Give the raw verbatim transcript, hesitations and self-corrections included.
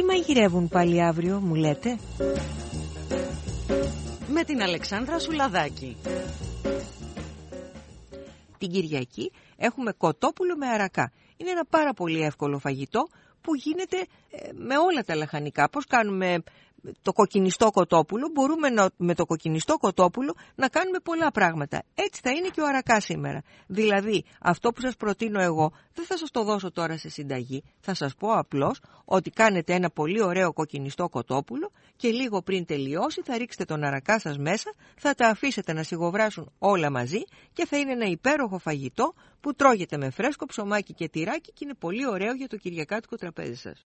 Τι μαγειρεύουν πάλι αύριο, μου λέτε? Με την Αλεξάνδρα Σουλαδάκη. Την Κυριακή έχουμε κοτόπουλο με αρακά. Είναι ένα πάρα πολύ εύκολο φαγητό που γίνεται ε, με όλα τα λαχανικά. Πώς κάνουμε το κοκκινιστό κοτόπουλο, μπορούμε να, με το κοκκινιστό κοτόπουλο να κάνουμε πολλά πράγματα. Έτσι θα είναι και ο αρακάς σήμερα. Δηλαδή, αυτό που σας προτείνω εγώ δεν θα σας το δώσω τώρα σε συνταγή. Θα σας πω απλώς ότι κάνετε ένα πολύ ωραίο κοκκινιστό κοτόπουλο και λίγο πριν τελειώσει θα ρίξετε τον αρακά σας μέσα, θα τα αφήσετε να σιγοβράσουν όλα μαζί και θα είναι ένα υπέροχο φαγητό που τρώγεται με φρέσκο ψωμάκι και τυράκι και είναι πολύ ωραίο για το κυριακάτικο τραπέζι σας.